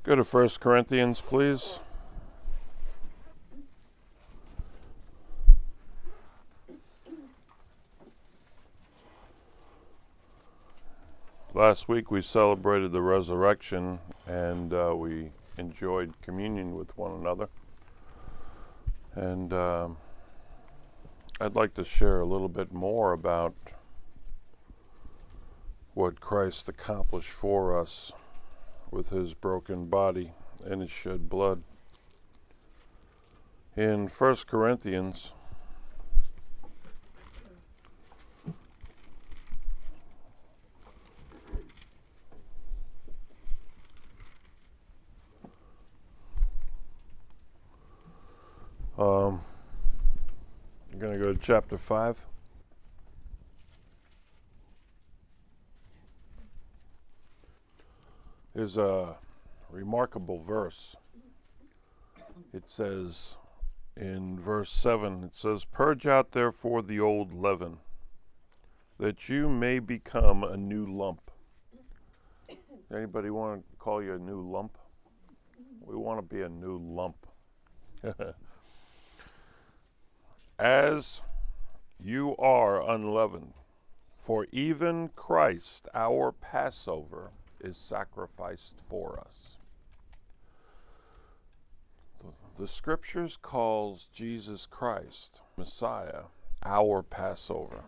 Go to 1 Corinthians, please. Last week we celebrated the resurrection and we enjoyed communion with one another. And I'd like to share a little bit more about what Christ accomplished for us with his broken body and his shed blood. In 1 Corinthians, I'm going to go to chapter 5. There's a remarkable verse. It says in verse 7, it says, "Purge out therefore the old leaven, that you may become a new lump." Anybody want to call you a new lump? We want to be a new lump. As you are unleavened, for even Christ, our Passover, is sacrificed for us. The scriptures calls Jesus Christ, Messiah, our Passover.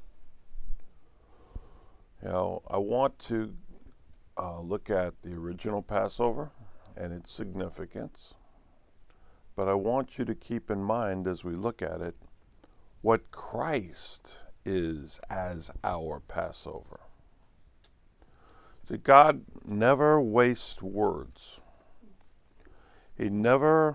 I want to look at the original Passover and its significance. But I want you to keep in mind as we look at it what Christ is as our Passover. See, God never wastes words. He never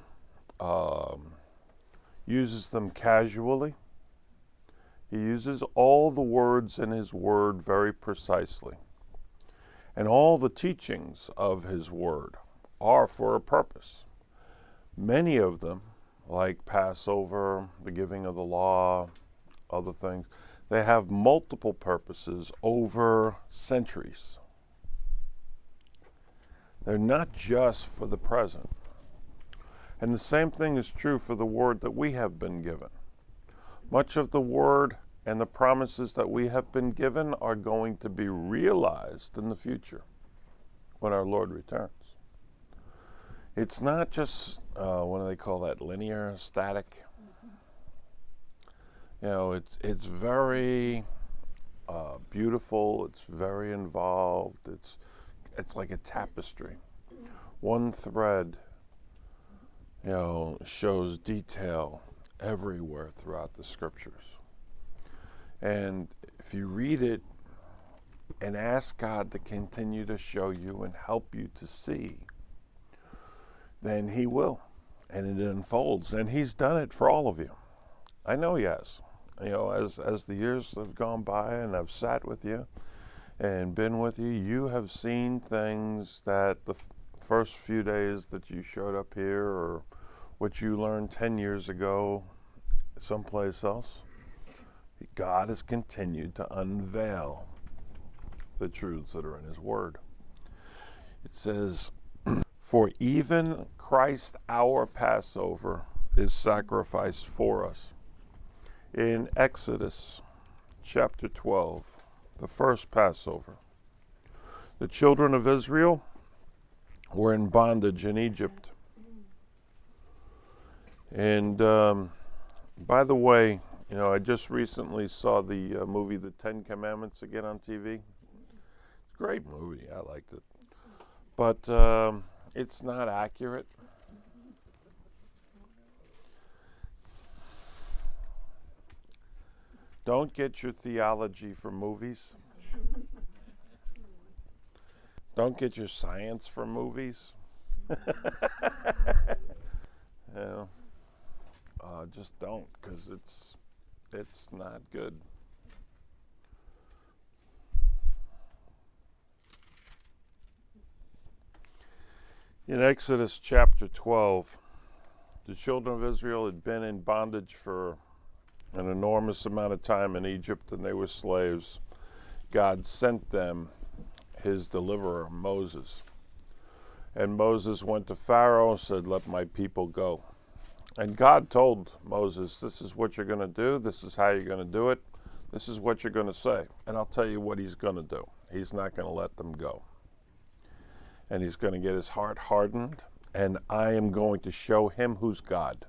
uses them casually. He uses all the words in his word very precisely. And all the teachings of his word are for a purpose. Many of them, like Passover, the giving of the law, other things, they have multiple purposes over centuries. They're not just for the present. And the same thing is true for the word that we have been given. Much of the word and the promises that we have been given are going to be realized in the future when our Lord returns. It's not just, what do they call that, linear, static? It's very beautiful, it's very involved, it's like a tapestry. One thread, shows detail everywhere throughout the scriptures. And if you read it and ask God to continue to show you and help you to see, then he will, and it unfolds, and he's done it for all of you. I know he has. As the years have gone by and I've sat with you and been with you, you have seen things that the first few days that you showed up here, or what you learned 10 years ago someplace else, God has continued to unveil the truths that are in his word. It says, "For even Christ our Passover is sacrificed for us." In Exodus chapter 12, the first Passover, the children of Israel were in bondage in Egypt. And by the way, I just recently saw the movie The Ten Commandments again on TV. It's a great movie. I liked it. But it's not accurate. Don't get your theology from movies. Don't get your science from movies. Just don't, because it's not good. In Exodus chapter 12, the children of Israel had been in bondage for an enormous amount of time in Egypt, and they were slaves. God sent them his deliverer, Moses. And Moses went to Pharaoh and said, "Let my people go." And God told Moses, "This is what you're going to do. This is how you're going to do it. This is what you're going to say." And I'll tell you what he's going to do. He's not going to let them go. And he's going to get his heart hardened, and I am going to show him who's God.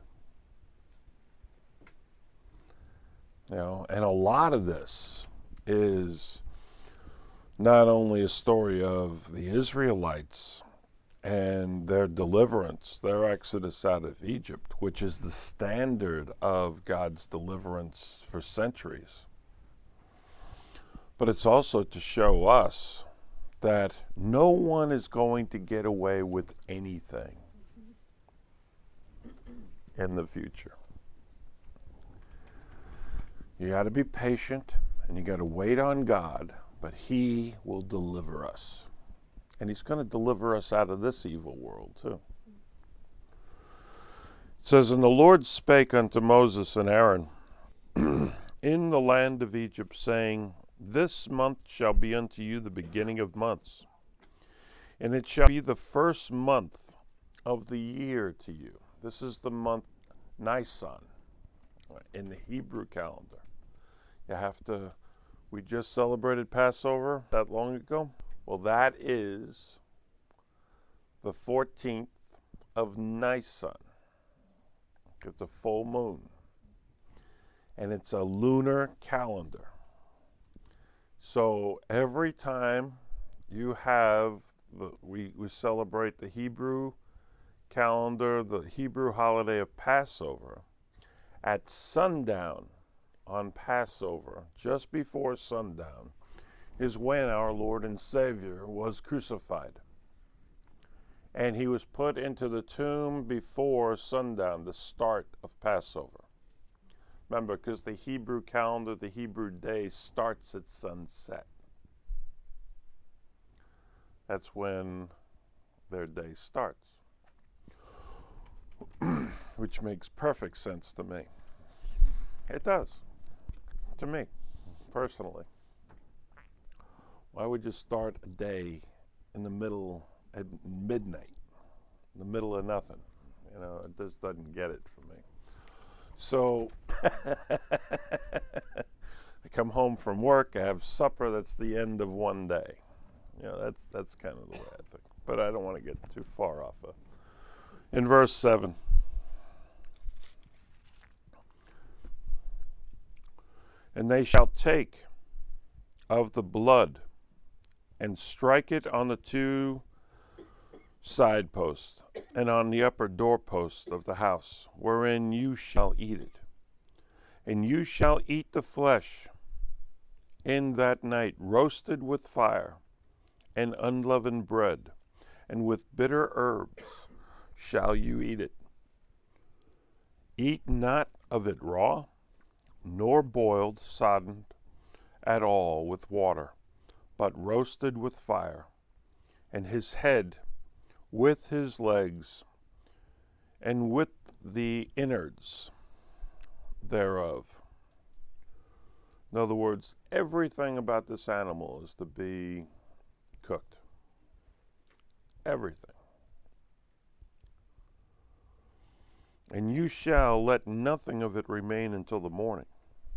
And a lot of this is not only a story of the Israelites and their deliverance, their exodus out of Egypt, which is the standard of God's deliverance for centuries. But it's also to show us that no one is going to get away with anything in the future. You got to be patient, and you got to wait on God, but he will deliver us. And he's going to deliver us out of this evil world too. It says, "And the Lord spake unto Moses and Aaron in the land of Egypt, saying, This month shall be unto you the beginning of months, and it shall be the first month of the year to you." This is the month Nisan in the Hebrew calendar. We just celebrated Passover that long ago. Well, that is the 14th of Nisan. It's a full moon. And it's a lunar calendar. So every time you have, we celebrate the Hebrew calendar, the Hebrew holiday of Passover, at sundown on Passover, just before sundown, is when our Lord and Savior was crucified. And he was put into the tomb before sundown, the start of Passover. Remember, because the Hebrew calendar, the Hebrew day starts at sunset. That's when their day starts. Which makes perfect sense to me. It does. To me, personally. Why would you start a day in the middle, at midnight, in the middle of nothing? It just doesn't get it for me. So, I come home from work, I have supper, that's the end of one day. That's kind of the way I think. But I don't want to get too far off of. In verse 7. "And they shall take of the blood and strike it on the 2 side posts and on the upper doorpost of the house, wherein you shall eat it. And you shall eat the flesh in that night, roasted with fire and unleavened bread, and with bitter herbs shall you eat it. Eat not of it raw, nor boiled, soddened at all with water, but roasted with fire, and his head with his legs, and with the innards thereof." In other words, everything about this animal is to be cooked. Everything. "And you shall let nothing of it remain until the morning.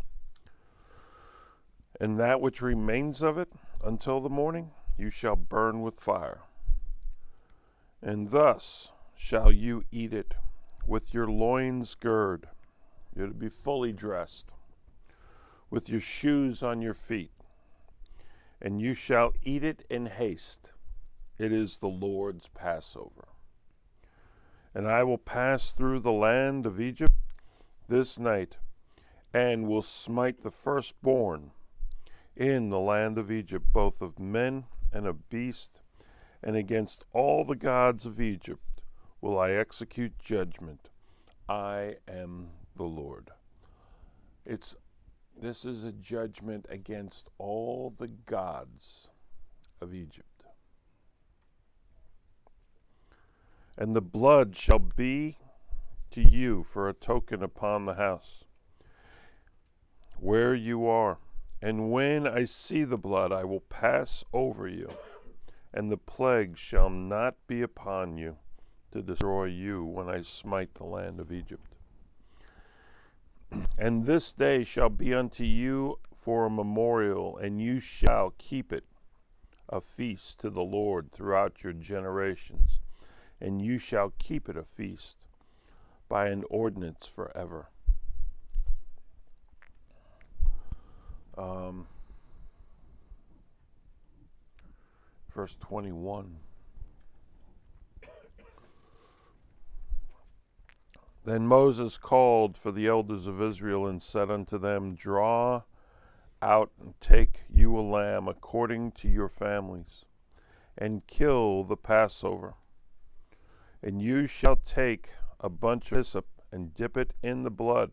And that which remains of it until the morning you shall burn with fire. And thus shall you eat it, with your loins girded." You're to be fully dressed, "with your shoes on your feet. And you shall eat it in haste. It is the Lord's Passover. And I will pass through the land of Egypt this night, and will smite the firstborn in the land of Egypt, both of men and of beasts, and against all the gods of Egypt will I execute judgment. I am the Lord." This is a judgment against all the gods of Egypt. "And the blood shall be to you for a token upon the house where you are. And when I see the blood, I will pass over you, and the plague shall not be upon you to destroy you when I smite the land of Egypt. And this day shall be unto you for a memorial, and you shall keep it a feast to the Lord throughout your generations, and you shall keep it a feast by an ordinance forever. Verse 21. Then Moses called for the elders of Israel and said unto them, Draw out and take you a lamb according to your families, and kill the Passover. And you shall take a bunch of hyssop and dip it in the blood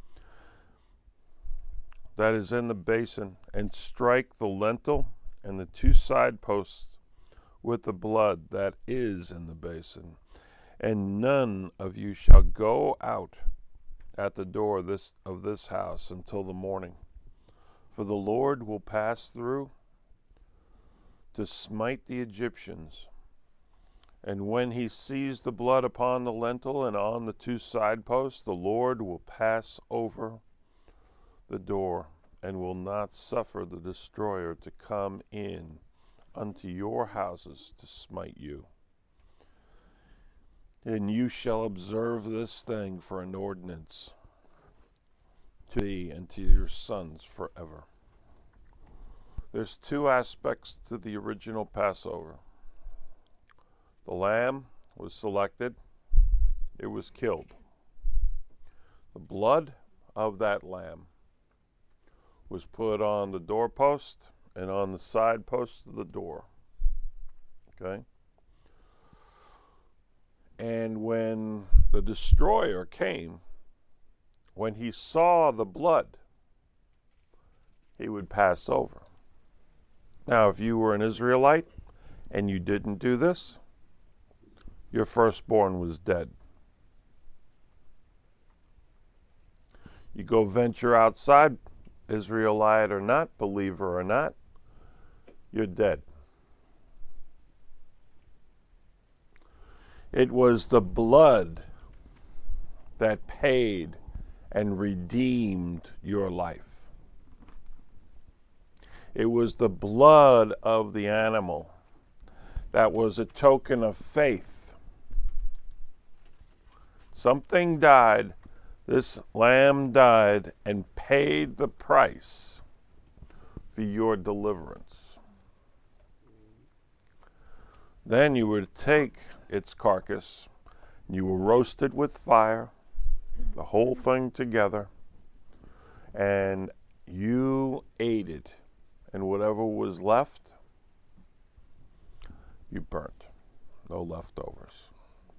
that is in the basin, and strike the lintel and the 2 side posts with the blood that is in the basin. And none of you shall go out at the door of this house until the morning. For the Lord will pass through to smite the Egyptians. And when he sees the blood upon the lintel and on the 2 side posts, the Lord will pass over the door, and will not suffer the destroyer to come in unto your houses to smite you. And you shall observe this thing for an ordinance to thee and to your sons forever. There's 2 aspects to the original Passover. The lamb was selected, it was killed. The blood of that lamb was put on the doorpost and on the side posts of the door. Okay? And when the destroyer came, when he saw the blood, he would pass over. Now, if you were an Israelite and you didn't do this, your firstborn was dead. You go venture outside, Israelite or not, believer or not, you're dead. It was the blood that paid and redeemed your life. It was the blood of the animal that was a token of faith. Something died. This lamb died and paid the price for your deliverance. Then you would take its carcass, you will roast it with fire, the whole thing together, and you ate it, and whatever was left, you burnt. No leftovers.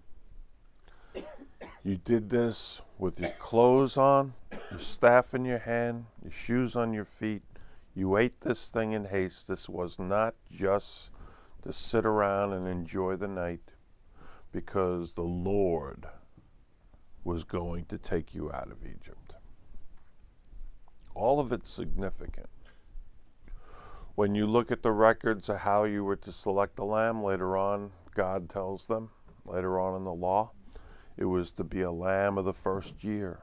You did this with your clothes on, your staff in your hand, your shoes on your feet. You ate this thing in haste. This was not just to sit around and enjoy the night, because the Lord was going to take you out of Egypt. All of it's significant. When you look at the records of how you were to select the lamb later on, God tells them, later on in the law, it was to be a lamb of the first year.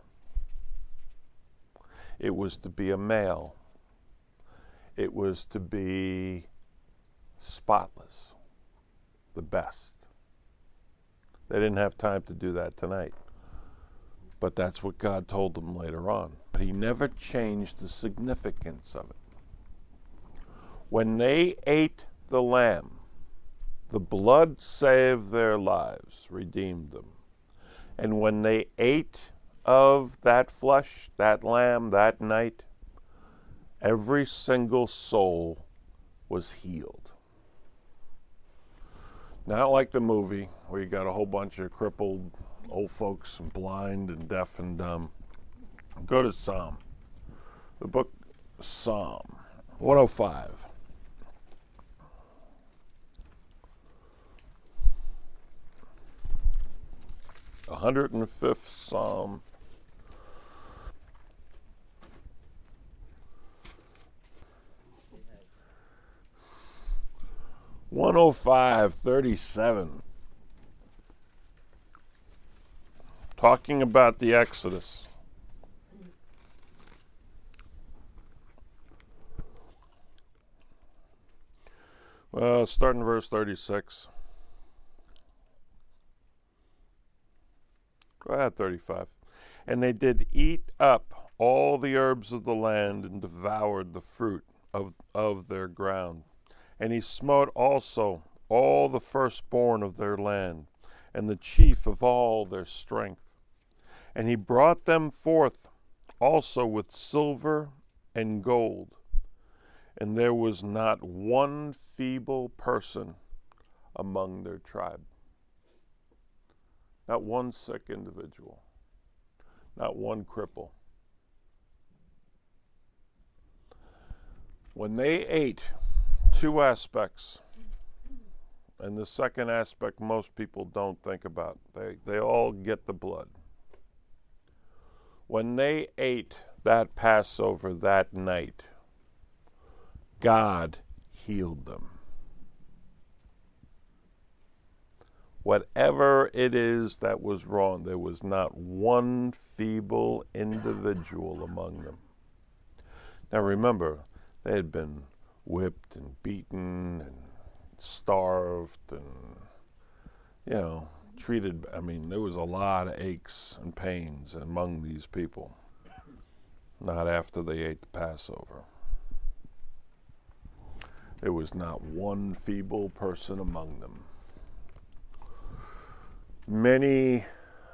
It was to be a male. It was to be spotless, the best. They didn't have time to do that tonight, but that's what God told them later on. But he never changed the significance of it. When they ate the lamb, the blood saved their lives, redeemed them. And when they ate of that flesh, that lamb, that night, every single soul was healed. Not like the movie where you got a whole bunch of crippled old folks and blind and deaf and dumb. Go to Psalm. The book Psalm 105. 105th Psalm. 105:37. Talking about the Exodus. Well, starting in verse 36. Go ahead, 35. And they did eat up all the herbs of the land and devoured the fruit of their ground. And he smote also all the firstborn of their land, and the chief of all their strength. And he brought them forth also with silver and gold. And there was not one feeble person among their tribe. Not one sick individual. Not one cripple. When they ate, two aspects, and the second aspect most people don't think about. They all get the blood. When they ate that Passover that night, God healed them. Whatever it is that was wrong, there was not one feeble individual among them. Now remember, they had been whipped and beaten and starved and, treated. I mean, there was a lot of aches and pains among these people. Not after they ate the Passover. There was not one feeble person among them. Many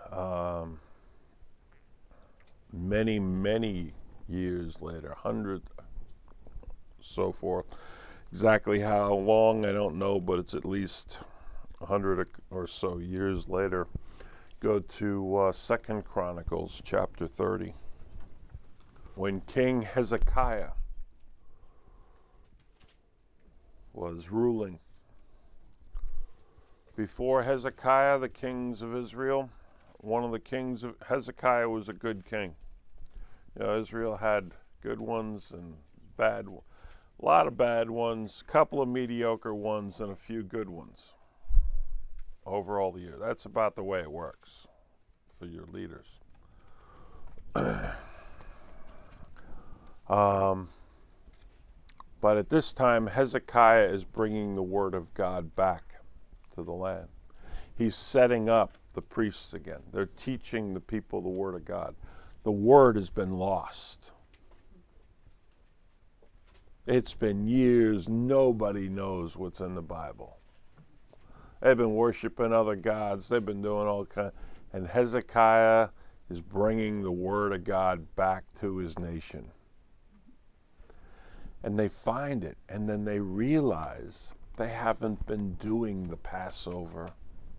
years later, hundred, so forth. Exactly how long, I don't know, but it's at least 100 or so years later. Go to 2 Chronicles chapter 30. When King Hezekiah was ruling. Before Hezekiah, the kings of Israel, one of the kings of Hezekiah was a good king. Israel had good ones and bad, a lot of bad ones, a couple of mediocre ones, and a few good ones over all the years. That's about the way it works for your leaders. But at this time, Hezekiah is bringing the word of God back to the land. He's setting up the priests again. They're teaching the people the word of God. The word has been lost. It's been years. Nobody knows what's in the Bible. They've been worshiping other gods. They've been doing all kinds. And Hezekiah is bringing the word of God back to his nation. And they find it, and then they realize they haven't been doing the Passover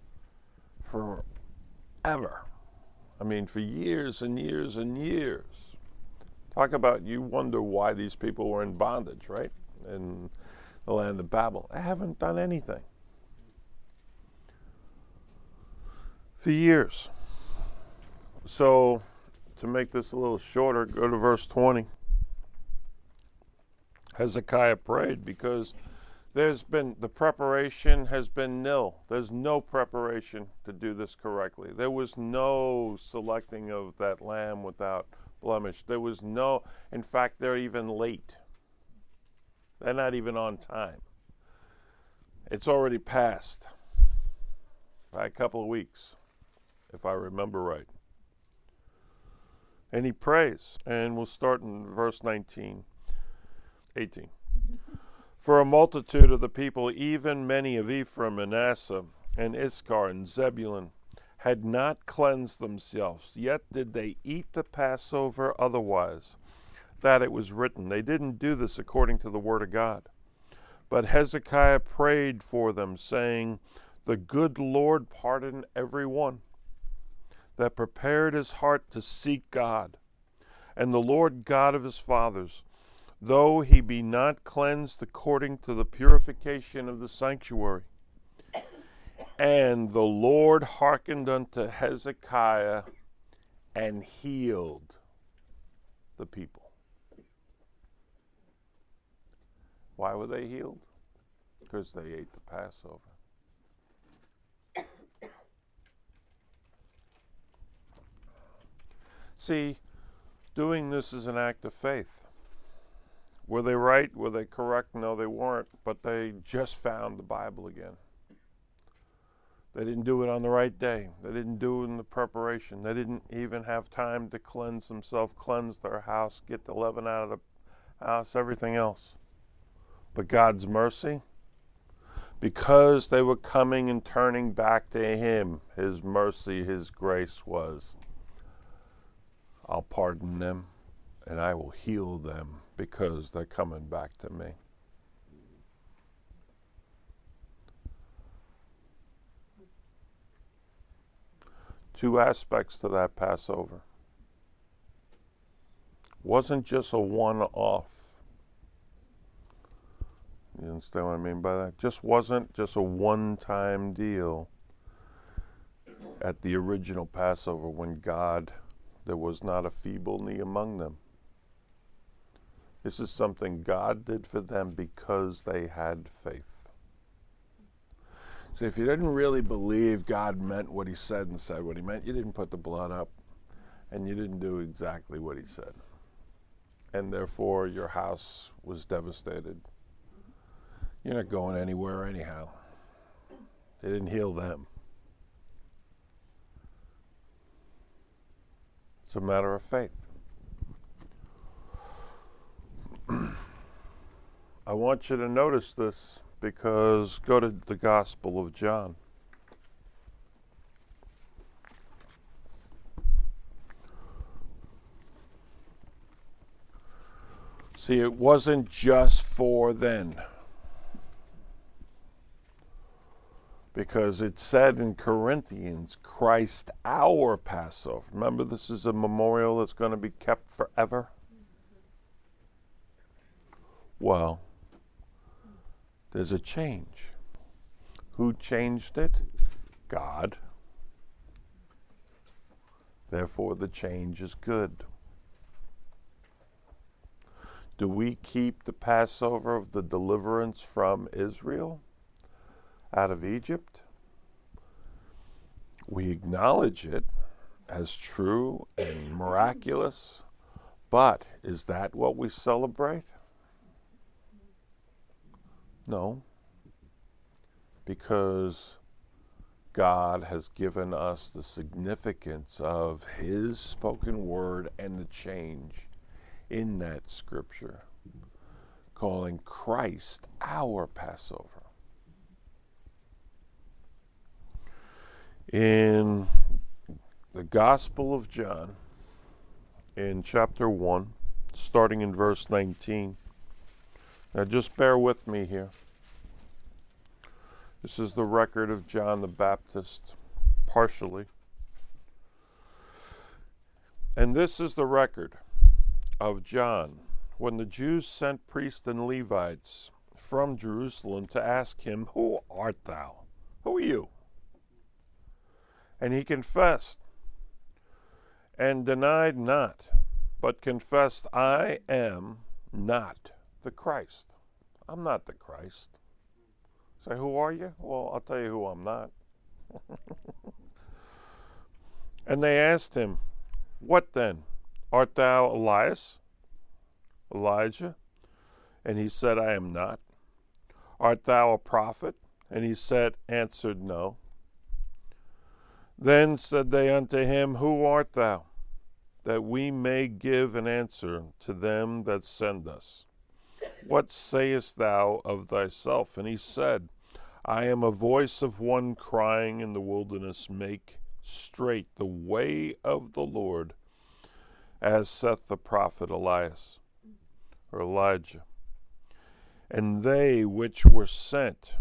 forever. I mean, for years and years and years. Talk about, you wonder why these people were in bondage, right? In the land of Babel. They haven't done anything. For years. So, to make this a little shorter, go to verse 20. Hezekiah prayed because the preparation has been nil. There's no preparation to do this correctly. There was no selecting of that lamb without blemish. There was no, in fact, they're even late. They're not even on time. It's already passed by a couple of weeks, if I remember right. And he prays, and we'll start in verse 18. For a multitude of the people, even many of Ephraim, Manasseh, and Issachar, and Zebulun, had not cleansed themselves, yet did they eat the Passover otherwise, that it was written. They didn't do this according to the word of God. But Hezekiah prayed for them, saying, the good Lord pardon every one that prepared his heart to seek God, and the Lord God of his fathers, though he be not cleansed according to the purification of the sanctuary. And the Lord hearkened unto Hezekiah and healed the people. Why were they healed? Because they ate the Passover. See, doing this is an act of faith. Were they right? Were they correct? No, they weren't. But they just found the Bible again. They didn't do it on the right day. They didn't do it in the preparation. They didn't even have time to cleanse themselves, cleanse their house, get the leaven out of the house, everything else. But God's mercy, because they were coming and turning back to Him, His mercy, His grace was, I'll pardon them and I will heal them because they're coming back to me. Two aspects to that Passover. Wasn't just a one-off. You understand what I mean by that? Just wasn't just a one-time deal at the original Passover when there was not a feeble knee among them. This is something God did for them because they had faith. See, if you didn't really believe God meant what He said and said what He meant, you didn't put the blood up and you didn't do exactly what He said. And therefore, your house was devastated. You're not going anywhere anyhow. They didn't heal them. It's a matter of faith. I want you to notice this because go to the Gospel of John. See, it wasn't just for then. Because it said in Corinthians, Christ our Passover. Remember, this is a memorial that's going to be kept forever. Well, there's a change. Who changed it? God. Therefore, the change is good. Do we keep the Passover of the deliverance from Israel out of Egypt? We acknowledge it as true and miraculous, but is that what we celebrate? No, because God has given us the significance of His spoken word and the change in that scripture, calling Christ our Passover. In the Gospel of John, in chapter 1, starting in verse 19, now just bear with me here. This is the record of John the Baptist, partially. And this is the record of John when the Jews sent priests and Levites from Jerusalem to ask him, "Who art thou?" Who are you? And he confessed and denied not, but confessed, I am not the Christ. I'm not the Christ. Say, who are you? Well, I'll tell you who I'm not. And they asked him, what then? Art thou Elias? Elijah? And he said, I am not. Art thou a prophet? And he answered, no. Then said they unto him, who art thou? That we may give an answer to them that send us. What sayest thou of thyself? And he said, I am a voice of one crying in the wilderness, make straight the way of the Lord, as saith the prophet Elias, or Elijah. And they which were sent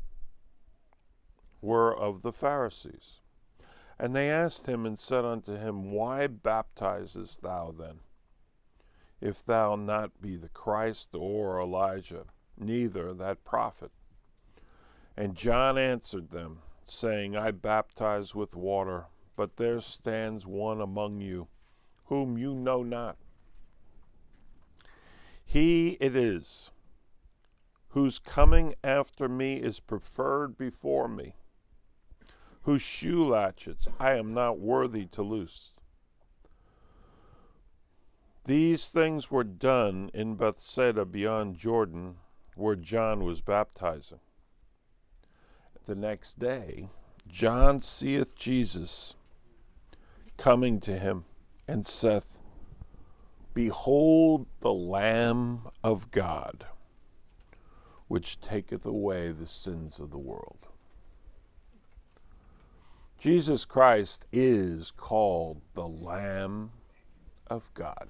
were of the Pharisees. And they asked him and said unto him, why baptizest thou then, if thou not be the Christ or Elijah, neither that prophet? And John answered them, saying, I baptize with water, but there stands one among you, whom you know not. He it is whose coming after me is preferred before me, whose shoe latchets I am not worthy to loose. These things were done in Bethsaida beyond Jordan, where John was baptizing. The next day, John seeth Jesus coming to him, and saith, Behold the Lamb of God, which taketh away the sins of the world. Jesus Christ is called the Lamb of God.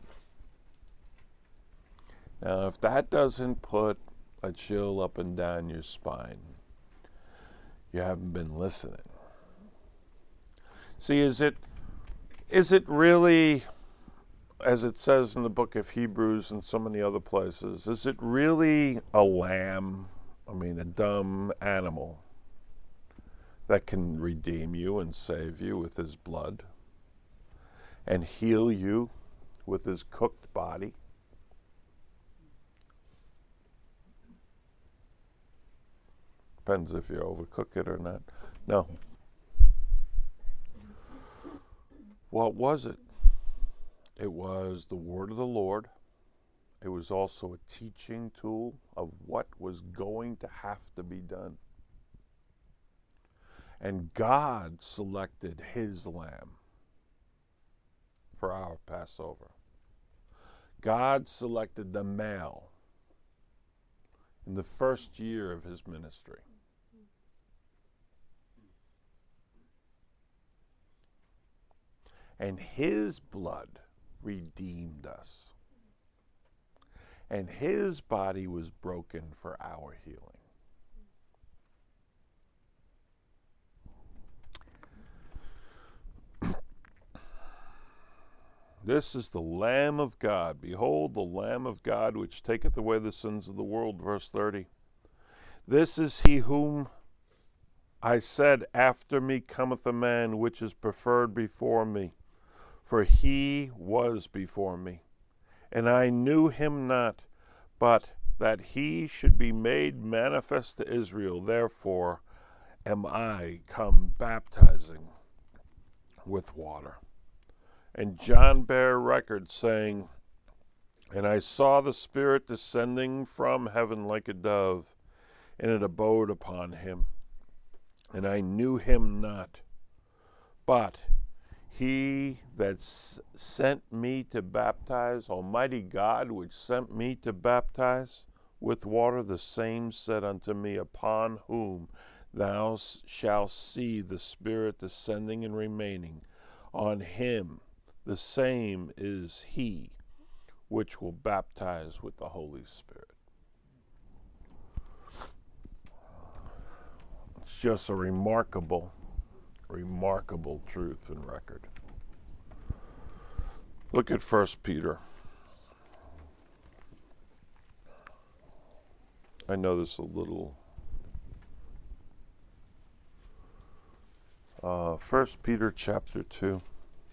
Now, if that doesn't put a chill up and down your spine, you haven't been listening. See, is it really, as it says in the book of Hebrews and so many other places, is it really a lamb, a dumb animal, that can redeem you and save you with his blood and heal you with his cooked body? Depends if you overcook it or not. No. What was it? It was the word of the Lord. It was also a teaching tool of what was going to have to be done. And God selected his lamb for our Passover. God selected the male in the first year of his ministry. And his blood redeemed us. And his body was broken for our healing. This is the Lamb of God. Behold, the Lamb of God, which taketh away the sins of the world. Verse 30. This is he whom I said, After me cometh a man, which is preferred before me. For he was before me. And I knew him not, but that he should be made manifest to Israel. Therefore am I come baptizing with water. And John bare record, saying, And I saw the Spirit descending from heaven like a dove, and it abode upon him. And I knew him not, but he that sent me to baptize, Almighty God, which sent me to baptize with water, the same said unto me, Upon whom thou shalt see the Spirit descending and remaining, on him the same is he which will baptize with the Holy Spirit. It's just a remarkable truth and record. Look at 1 Peter. I know this a little. 1 Peter chapter 2.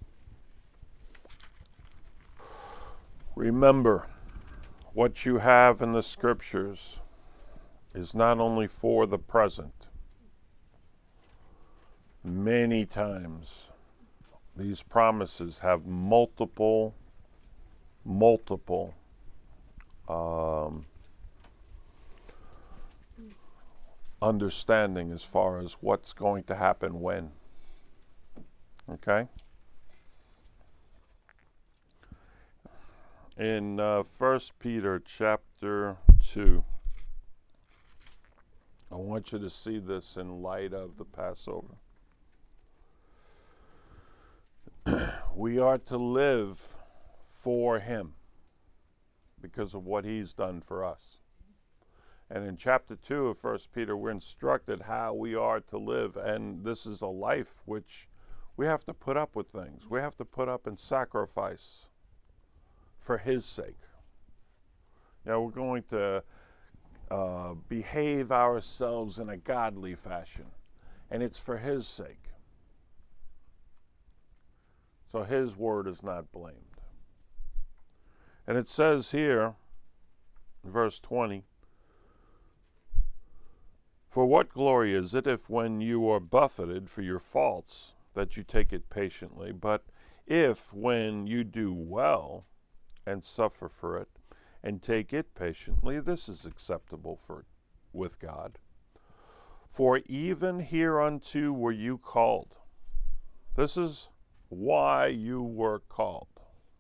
Remember, what you have in the Scriptures is not only for the present. Many times, these promises have multiple understanding as far as what's going to happen when. Okay? In 1 Peter chapter 2, I want you to see this in light of the Passover. We are to live for him because of what he's done for us. And in chapter 2 of 1 Peter, we're instructed how we are to live. And this is a life which we have to put up with things. We have to put up and sacrifice for his sake. We're going to behave ourselves in a godly fashion. And it's for his sake. So his word is not blamed. And it says here, verse 20, For what glory is it if when you are buffeted for your faults that you take it patiently, but if when you do well and suffer for it and take it patiently, this is acceptable with God. For even hereunto were you called. This is why you were called.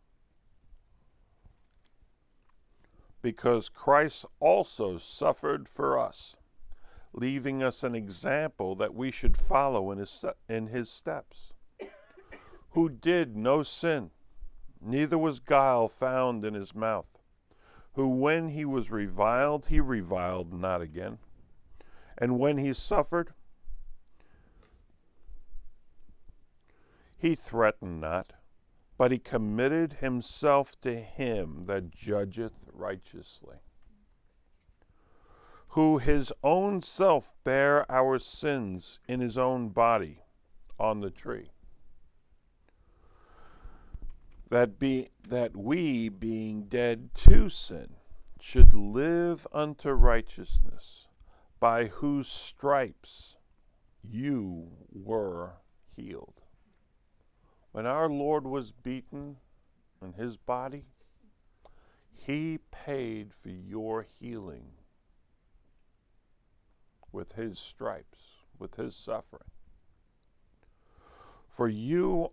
Because Christ also suffered for us, leaving us an example that we should follow in his steps, who did no sin, neither was guile found in his mouth, who when he was reviled, he reviled not again, and when he suffered, he threatened not, but he committed himself to him that judgeth righteously, who his own self bare our sins in his own body on the tree, that we, being dead to sin, should live unto righteousness, by whose stripes you were healed. When our Lord was beaten in his body, he paid for your healing with his stripes, with his suffering. For you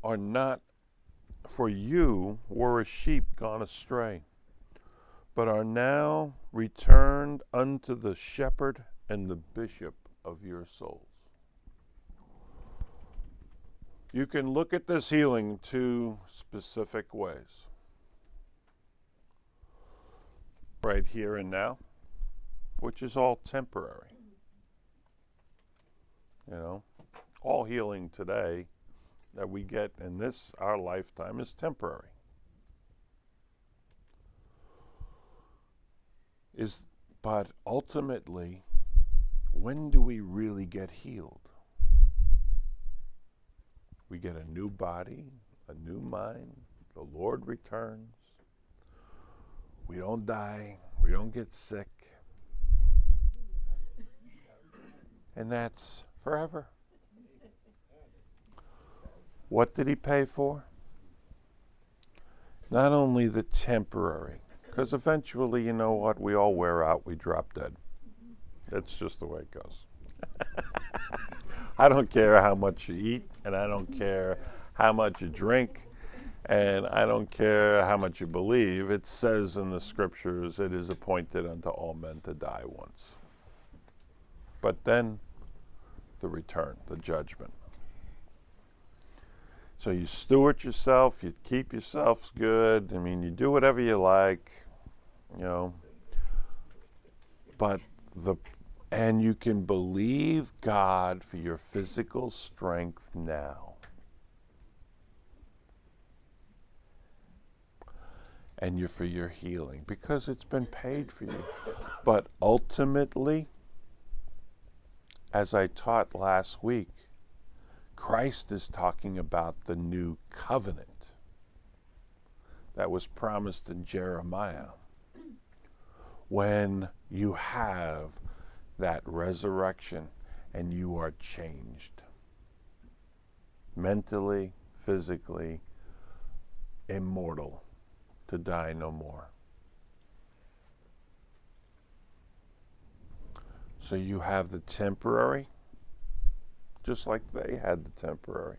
were a sheep gone astray, but are now returned unto the shepherd and the bishop of your souls. You can look at this healing two specific ways. Right here and now, which is all temporary. You know, all healing today that we get in our lifetime is temporary. But ultimately, when do we really get healed? We get a new body, a new mind, the Lord returns. We don't die, we don't get sick. And that's forever. What did he pay for? Not only the temporary, because eventually, you know what, we all wear out, we drop dead. That's just the way it goes. I don't care how much you eat, and I don't care how much you drink, and I don't care how much you believe. It says in the scriptures, it is appointed unto all men to die once. But then, the return, the judgment. So you steward yourself, you keep yourselves good. I mean, you do whatever you like, you know. And you can believe God for your physical strength now. And for your healing, because it's been paid for you. But ultimately, as I taught last week, Christ is talking about the new covenant that was promised in Jeremiah. When you have that resurrection and you are changed mentally, physically, immortal, to die no more. So you have the temporary, just like they had the temporary.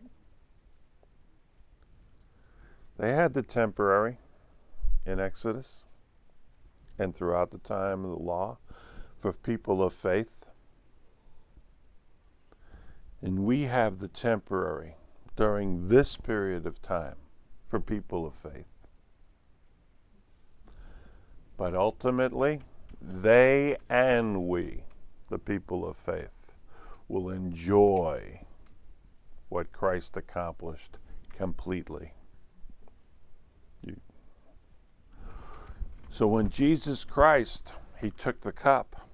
They had the temporary in Exodus and throughout the time of the law for people of faith. And we have the temporary during this period of time for people of faith. But ultimately, they and we, the people of faith, will enjoy what Christ accomplished completely. So when Jesus Christ, he took the cup,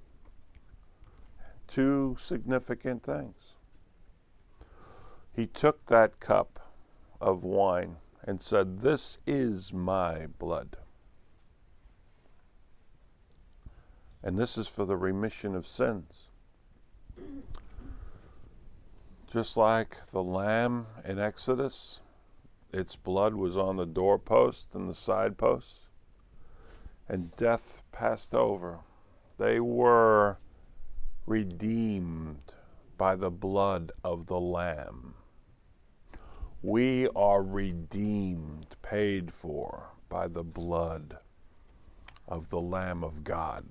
two significant things. He took that cup of wine and said, "This is my blood. And this is for the remission of sins." Just like the lamb in Exodus, its blood was on the doorpost and the side posts, and death passed over. They were redeemed by the blood of the Lamb. We are redeemed, paid for by the blood of the Lamb of God.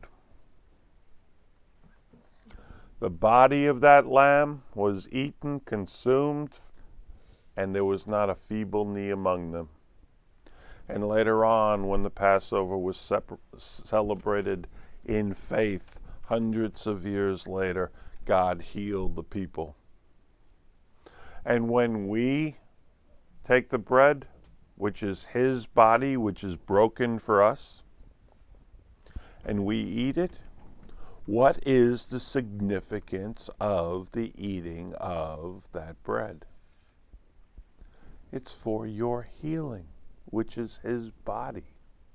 The body of that lamb was eaten, consumed, and there was not a feeble knee among them. And later on, when the Passover was celebrated in faith, hundreds of years later, God healed the people. And when we take the bread, which is his body, which is broken for us, and we eat it, what is the significance of the eating of that bread? It's for your healing, which is his body.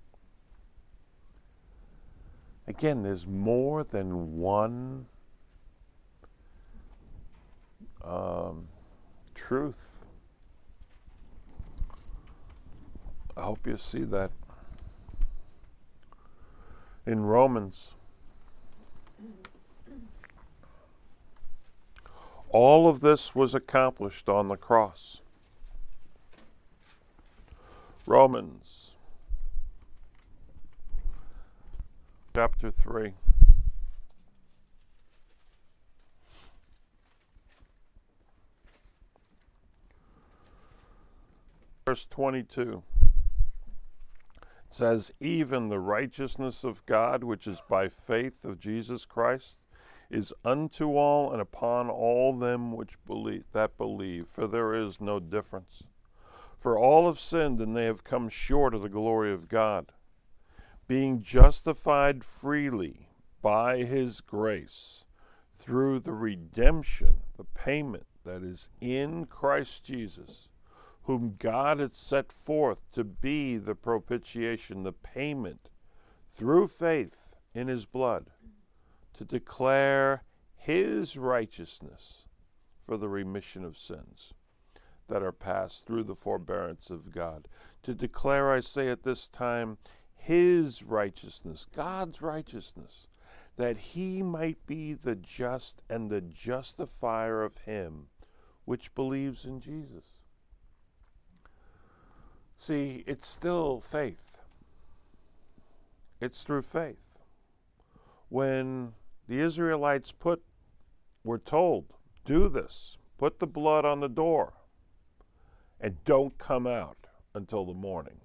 Again, there's more than one truth. I hope you see that. In Romans, all of this was accomplished on the cross. Romans chapter 3. Verse 22. It says, even the righteousness of God, which is by faith of Jesus Christ, is unto all and upon all them which believe, for there is no difference. For all have sinned, and they have come short of the glory of God, being justified freely by his grace, through the redemption, the payment that is in Christ Jesus, whom God had set forth to be the propitiation, the payment, through faith in his blood, to declare his righteousness for the remission of sins that are passed through the forbearance of God. To declare, I say at this time, his righteousness, God's righteousness, that he might be the just and the justifier of him which believes in Jesus. See, it's still faith. It's through faith. When the Israelites were told, do this, put the blood on the door, and don't come out until the morning.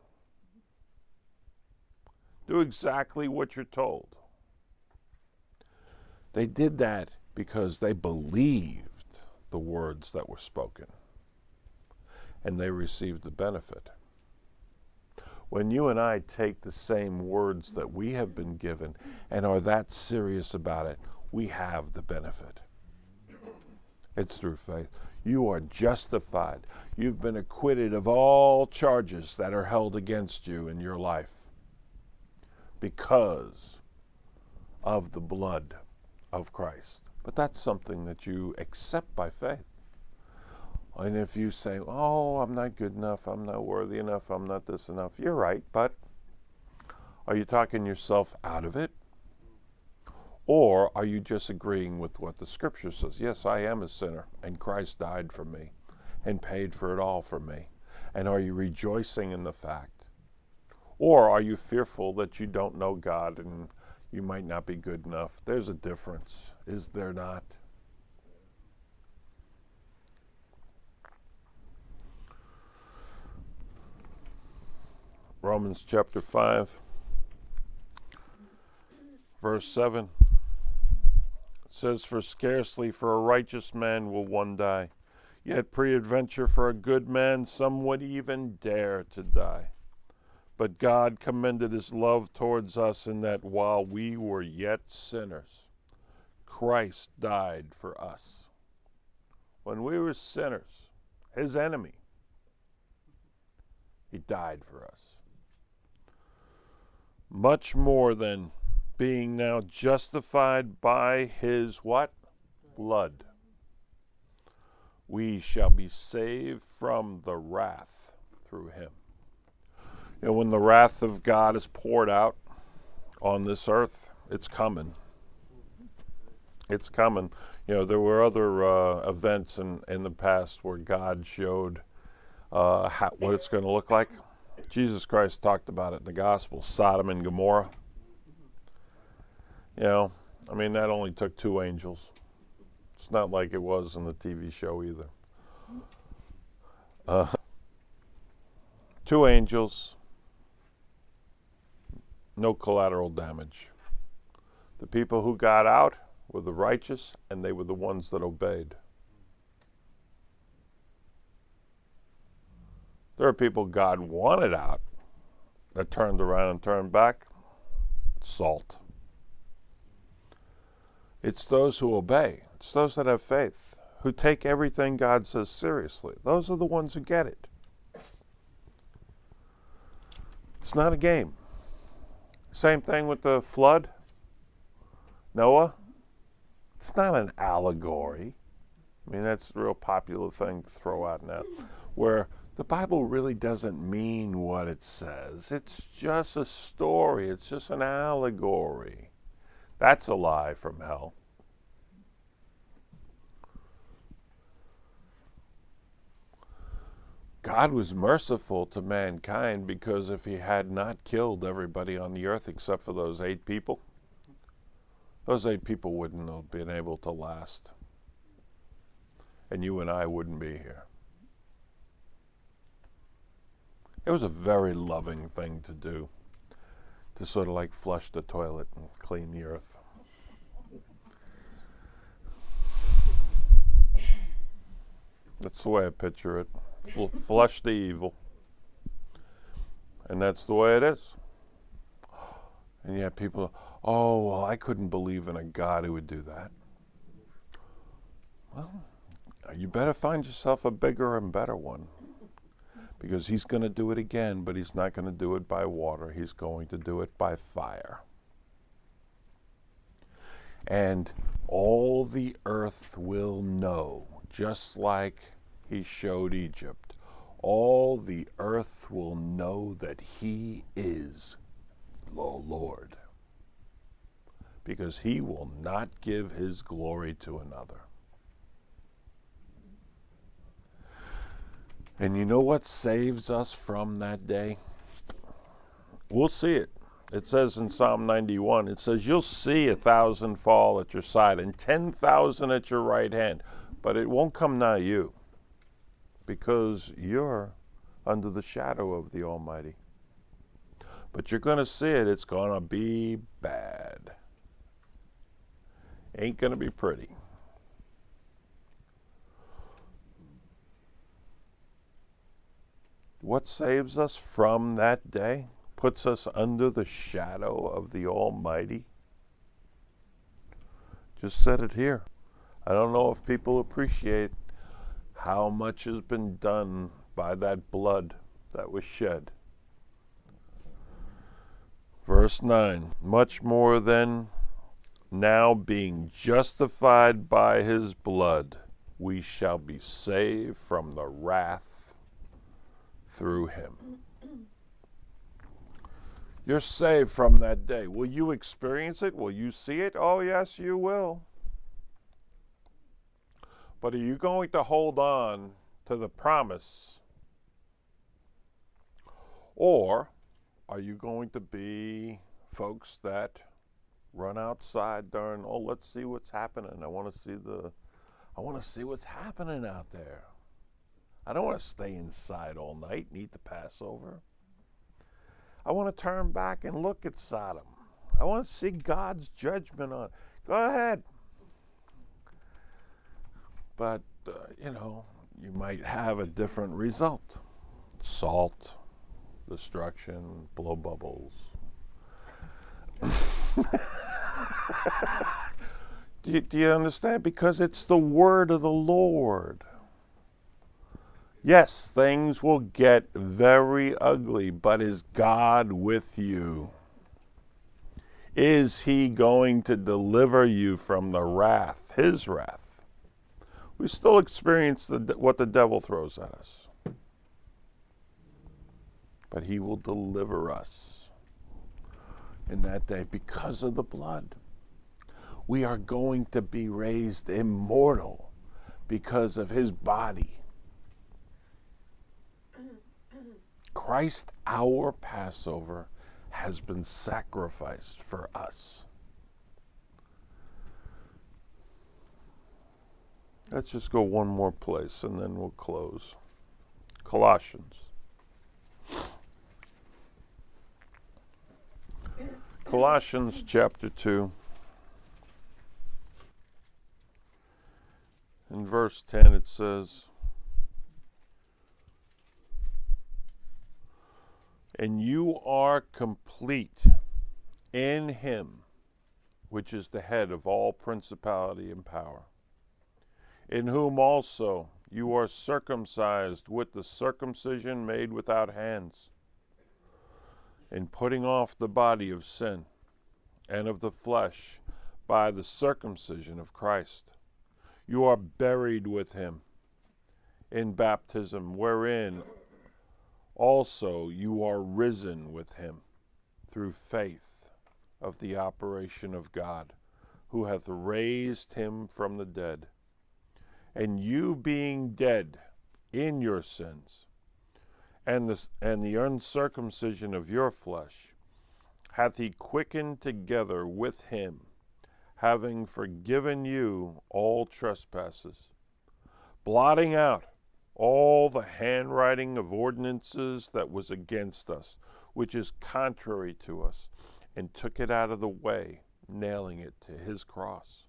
Do exactly what you're told. They did that because they believed the words that were spoken, and they received the benefit. When you and I take the same words that we have been given and are that serious about it, we have the benefit. It's through faith. You are justified. You've been acquitted of all charges that are held against you in your life because of the blood of Christ. But that's something that you accept by faith. And if you say, oh, I'm not good enough, I'm not worthy enough, I'm not this enough, you're right, but are you talking yourself out of it? Or are you just agreeing with what the Scripture says? Yes, I am a sinner, and Christ died for me and paid for it all for me. And are you rejoicing in the fact? Or are you fearful that you don't know God and you might not be good enough? There's a difference, is there not? Romans chapter 5, verse 7. It says, for scarcely for a righteous man will one die, yet peradventure for a good man some would even dare to die. But God commended his love towards us in that while we were yet sinners, Christ died for us. When we were sinners, his enemy, he died for us. Much more than being now justified by his what? blood, we shall be saved from the wrath through him. You know, when the wrath of God is poured out on this earth, it's coming. It's coming. You know, there were other events in the past where God showed what it's going to look like. Jesus Christ talked about it in the gospel, Sodom and Gomorrah. You know, I mean, that only took 2 angels. It's not like it was in the TV show either. 2 angels, no collateral damage. The people who got out were the righteous, and they were the ones that obeyed. There are people God wanted out that turned around and turned back. Salt. It's those who obey. It's those that have faith, who take everything God says seriously. Those are the ones who get it. It's not a game. Same thing with the flood. Noah. It's not an allegory. I mean, that's a real popular thing to throw out now, where the Bible really doesn't mean what it says. It's just a story. It's just an allegory. That's a lie from hell. God was merciful to mankind because if he had not killed everybody on the earth except for those 8 people, those 8 people wouldn't have been able to last. And you and I wouldn't be here. It was a very loving thing to do, to sort of like flush the toilet and clean the earth. That's the way I picture it. Flush the evil. And that's the way it is. And yet people, oh, well, I couldn't believe in a God who would do that. Well, you better find yourself a bigger and better one. Because he's going to do it again, but he's not going to do it by water. He's going to do it by fire. And all the earth will know, just like he showed Egypt. All the earth will know that he is the Lord. Because he will not give his glory to another. And you know what saves us from that day? We'll see it. It says in Psalm 91, it says, you'll see 1,000 fall at your side and 10,000 at your right hand, but it won't come nigh you because you're under the shadow of the Almighty. But you're going to see it. It's going to be bad. Ain't going to be pretty. What saves us from that day, puts us under the shadow of the Almighty? Just said it here. I don't know if people appreciate how much has been done by that blood that was shed. Verse 9, much more than now being justified by his blood, we shall be saved from the wrath through him. You're saved from that day. Will you experience it? Will you see it? Oh, yes, you will. But are you going to hold on to the promise? Or are you going to be folks that run outside during, oh, let's see what's happening. I want to see what's happening out there. I don't want to stay inside all night and eat the Passover. I want to turn back and look at Sodom. I want to see God's judgment on it. Go ahead. But, you might have a different result. Salt, destruction, blow bubbles. Do you understand? Because it's the word of the Lord. Yes, things will get very ugly, but is God with you? Is he going to deliver you from the wrath, his wrath? We still experience what the devil throws at us. But he will deliver us in that day because of the blood. We are going to be raised immortal because of his body. Christ, our Passover, has been sacrificed for us. Let's just go one more place and then we'll close. Colossians. Colossians chapter 2. In verse 10 it says, "And you are complete in him, which is the head of all principality and power, in whom also you are circumcised with the circumcision made without hands, in putting off the body of sin and of the flesh by the circumcision of Christ. You are buried with him in baptism, wherein also you are risen with him through faith of the operation of God, who hath raised him from the dead. And you being dead in your sins, and the uncircumcision of your flesh, hath he quickened together with him, having forgiven you all trespasses, blotting out all the handwriting of ordinances that was against us, which is contrary to us, and took it out of the way, nailing it to his cross.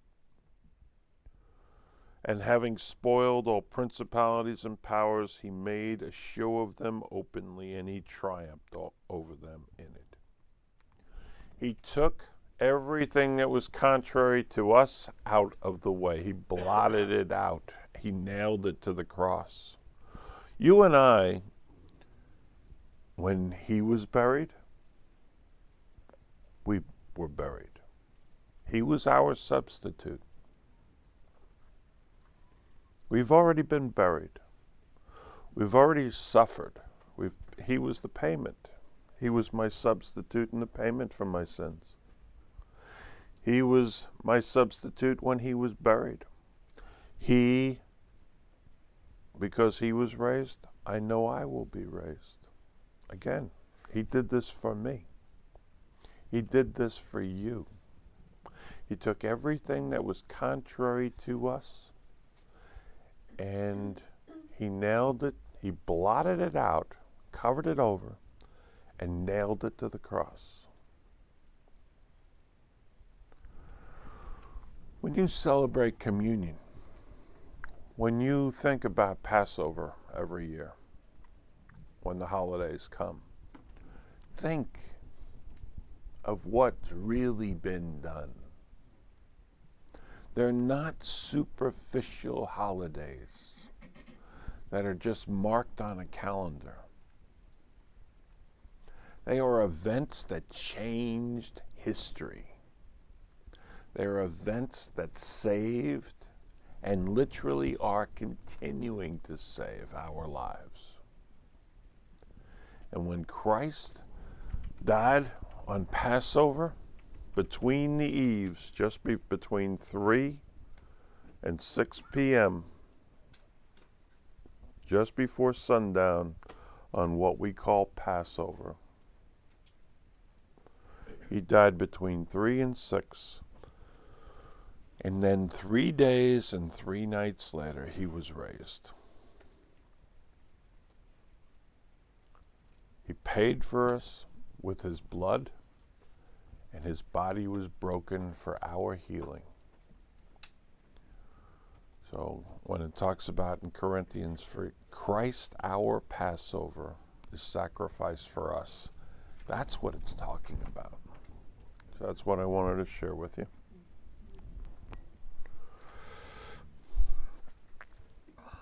And having spoiled all principalities and powers, he made a show of them openly, and he triumphed over them in it." He took everything that was contrary to us out of the way. He blotted it out. He nailed it to the cross. You and I, when he was buried, we were buried. He was our substitute. We've already been buried. We've already suffered. He was the payment. He was my substitute and the payment for my sins. He was my substitute when he was buried. Because he was raised, I know I will be raised. Again, he did this for me. He did this for you. He took everything that was contrary to us, and he nailed it, he blotted it out, covered it over, and nailed it to the cross. When you celebrate communion, when you think about Passover every year, when the holidays come, think of what's really been done. They're not superficial holidays that are just marked on a calendar. They are events that changed history. They are events that saved and literally are continuing to save our lives. And when Christ died on Passover, between the eves, between 3 and 6 p.m., just before sundown, on what we call Passover. He died between 3 and 6. And then 3 days and 3 nights later, he was raised. He paid for us with his blood, and his body was broken for our healing. So when it talks about in Corinthians, for Christ our Passover is sacrificed for us, that's what it's talking about. So that's what I wanted to share with you.